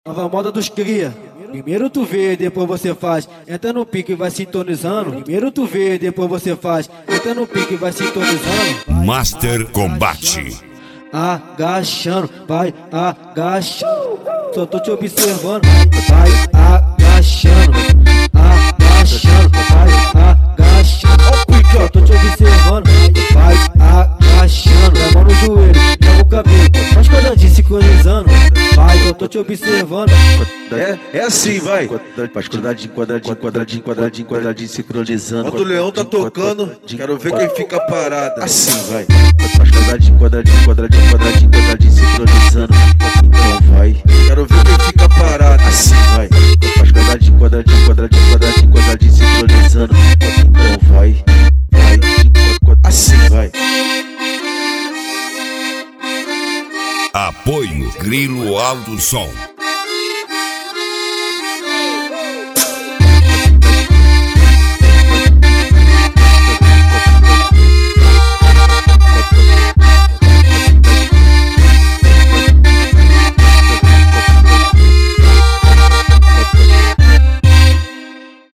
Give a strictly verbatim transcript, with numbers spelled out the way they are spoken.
Nova moda dos cria. Primeiro tu vê, depois você faz. Entra no pique e vai sintonizando. Primeiro tu vê, depois você faz. Entra no pique e vai sintonizando. Master Combate. Agachando, vai agachando. Só tô te observando. Vai agachando, agachando, vai agachando. Só tô te observando. Vai agachando, a mão no joelho, joga o cabelo, faz coisa de sincronizando. Vai, eu tô te observando. É, é assim, vai. Faz quadradinho, quadradinho, quadradinho, quadradinho, quadradinho, sincronizando. Quando o leão tá tocando, quero ver quem fica parado. Assim, vai. Faz quadradinho, quadradinho, quadradinho, quadradinho, quadradinho, sincronizando. Então vai. Quero ver quem fica parado. Assim, vai. Faz quadradinho, quadradinho, quadradinho, quadradinho, quadradinho, sincronizando. Então vai. Vai. Assim, vai. Apoio Grilo Alto Som.